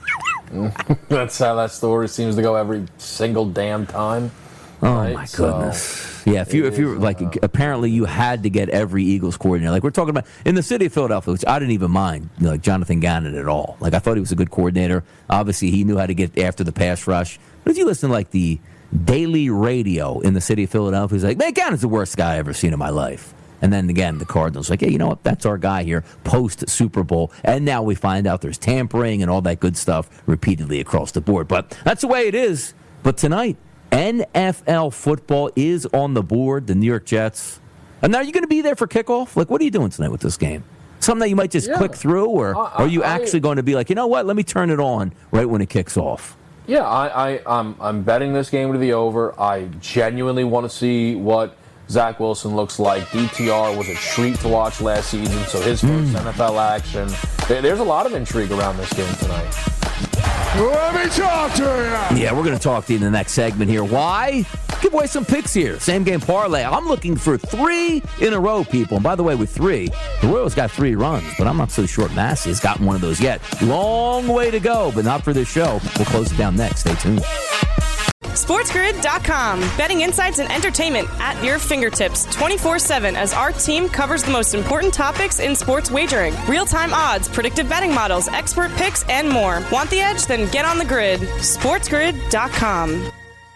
that's how that story seems to go every single damn time. Oh right? my goodness! So, yeah, if you if you were like, uh, apparently you had to get every Eagles coordinator. Like we're talking about in the city of Philadelphia, which I didn't even mind, you know, like Jonathan Gannon at all. Like I thought he was a good coordinator. Obviously, he knew how to get after the pass rush. But if you listen to like the daily radio in the city of Philadelphia, he's like, man, Gannon's the worst guy I ever seen in my life. And then, again, the Cardinals like, hey, you know what? That's our guy here post-Super Bowl. And now we find out there's tampering and all that good stuff repeatedly across the board. But that's the way it is. But tonight, N F L football is on the board, the New York Jets. And now, are you going to be there for kickoff? Like, what are you doing tonight with this game? Something that you might just yeah. click through? Or uh, are you I, actually going to be like, you know what? Let me turn it on right when it kicks off? Yeah, I, I, I'm, I'm betting this game to the over. I genuinely want to see what Zach Wilson looks like. D T R was a treat to watch last season, so his first mm. N F L action. There's a lot of intrigue around this game tonight. Let me talk to you. Yeah, we're going to talk to you in the next segment here. Why? Give away some picks here. Same game parlay. I'm looking for three in a row, people. And by the way, with three, the Royals got three runs, but I'm not so sure Massey has gotten one of those yet. Long way to go, but not for this show. We'll close it down next. Stay tuned. SportsGrid dot com. Betting insights and entertainment at your fingertips twenty-four seven as our team covers the most important topics in sports wagering. Real-time odds, predictive betting models, expert picks, and more. Want the edge? Then get on the grid. SportsGrid dot com.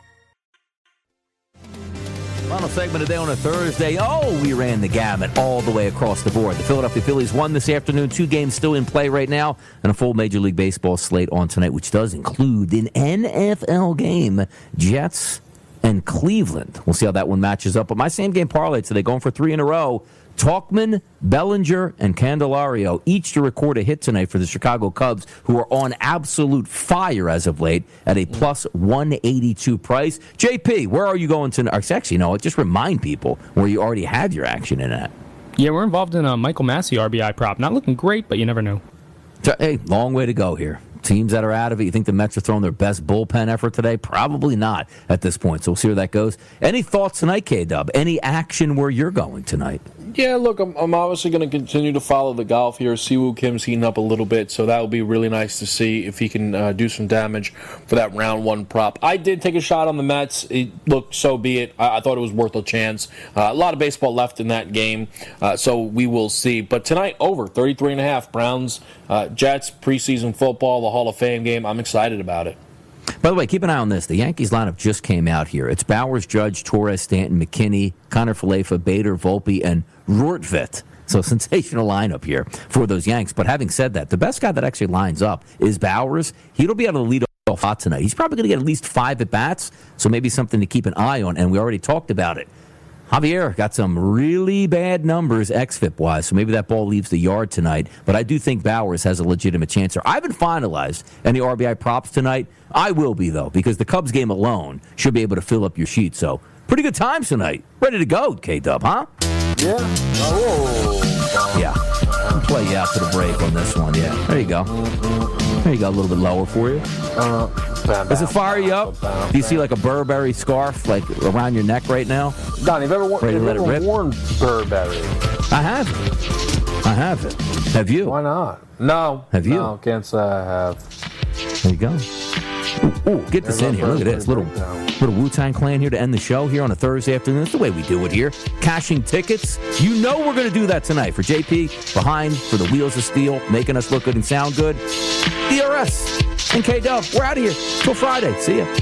Final segment today on a Thursday. Oh, we ran the gamut all the way across the board. The Philadelphia Phillies won this afternoon. Two games still in play right now. And a full Major League Baseball slate on tonight, which does include an N F L game. Jets and Cleveland. We'll see how that one matches up. But my same game parlay today, going for three in a row. Talkman, Bellinger, and Candelario, each to record a hit tonight for the Chicago Cubs, who are on absolute fire as of late at a plus one eighty-two price. J P, where are you going tonight? Actually, no, just remind people where you already have your action in at. Yeah, we're involved in a Michael Massey R B I prop. Not looking great, but you never know. Hey, long way to go here. teams that are out of it. You think the Mets are throwing their best bullpen effort today? Probably not at this point. So we'll see where that goes. Any thoughts tonight, K-Dub? Any action where you're going tonight? Yeah, look, I'm, I'm obviously going to continue to follow the golf here. Siwoo Kim's heating up a little bit, so that will be really nice to see if he can uh, do some damage for that round one prop. I did take a shot on the Mets. It looked, so be it. I, I thought it was worth a chance. Uh, a lot of baseball left in that game, uh, so we will see. But tonight, over thirty-three and a half. Browns, uh, Jets, preseason football, the Hall of Fame game. I'm excited about it. By the way, keep an eye on this. The Yankees lineup just came out here. It's Bowers, Judge, Torres, Stanton, McKinney, Connor Falefa, Bader, Volpe, and Rortvedt. So sensational lineup here for those Yanks. But having said that, the best guy that actually lines up is Bowers. He'll be able to lead off hot tonight. He's probably going to get at least five at-bats, so maybe something to keep an eye on, and we already talked about it. Javier got some really bad numbers X F I P-wise, so maybe that ball leaves the yard tonight. But I do think Bowers has a legitimate chance here. I haven't finalized any R B I props tonight. I will be, though, because the Cubs game alone should be able to fill up your sheet. So pretty good times tonight. Ready to go, K-Dub, huh? Yeah. Oh. Yeah. I'll play you out to the break on this one, yeah. There you go. There you go, a little bit lower for you. Uh, bam, Does it bam, fire you up? bam, bam, Do you see like a Burberry scarf like around your neck right now? Don, have you ever, wor- Ready to have let you it ever rip? worn Burberry? I have. I have it. Have you? Why not? No. Have you? No, can't say I have. There you go. Ooh, ooh, get this in here. Look at this. Little little Wu-Tang Clan here to end the show here on a Thursday afternoon. That's the way we do it here. Cashing tickets. You know we're going to do that tonight. For J P, behind, for the Wheels of Steel, making us look good and sound good. D R S and K-Dub. We're out of here. Till Friday. See ya.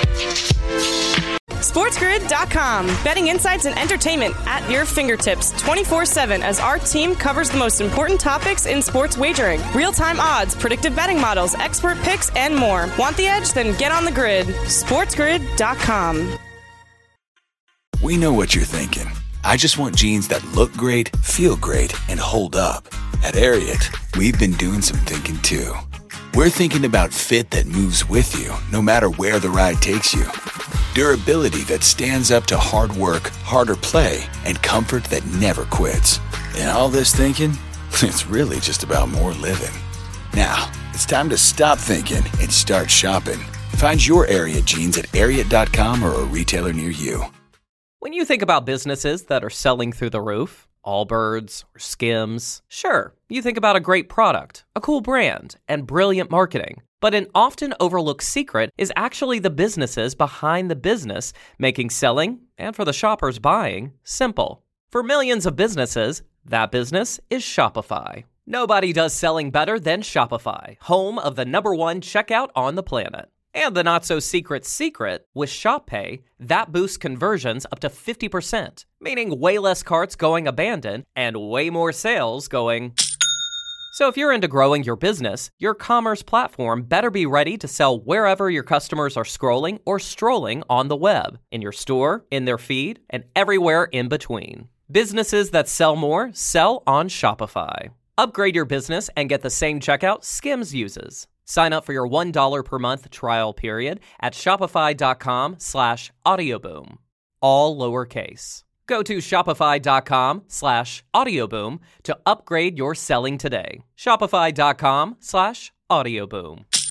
SportsGrid dot com. Betting insights and entertainment at your fingertips twenty-four seven as our team covers the most important topics in sports wagering. Real-time odds, predictive betting models, expert picks, and more. Want the edge? Then get on the grid. SportsGrid dot com. We know what you're thinking. I just want jeans that look great, feel great, and hold up. At Ariat, we've been doing some thinking too. We're thinking about fit that moves with you, no matter where the ride takes you. Durability that stands up to hard work, harder play, and comfort that never quits. And all this thinking, it's really just about more living. Now, it's time to stop thinking and start shopping. Find your Ariat jeans at Ariat dot com or a retailer near you. When you think about businesses that are selling through the roof, Allbirds or Skims, sure, you think about a great product, a cool brand, and brilliant marketing. But an often overlooked secret is actually the businesses behind the business, making selling, and for the shoppers buying, simple. For millions of businesses, that business is Shopify. Nobody does selling better than Shopify, home of the number one checkout on the planet. And the not-so-secret secret, with Shop Pay, that boosts conversions up to fifty percent, meaning way less carts going abandoned and way more sales going... So if you're into growing your business, your commerce platform better be ready to sell wherever your customers are scrolling or strolling on the web, in your store, in their feed, and everywhere in between. Businesses that sell more sell on Shopify. Upgrade your business and get the same checkout Skims uses. Sign up for your one dollar per month trial period at shopify.com slash audioboom. All lowercase. Go to shopify.com slash audioboom to upgrade your selling today. Shopify.com slash audioboom.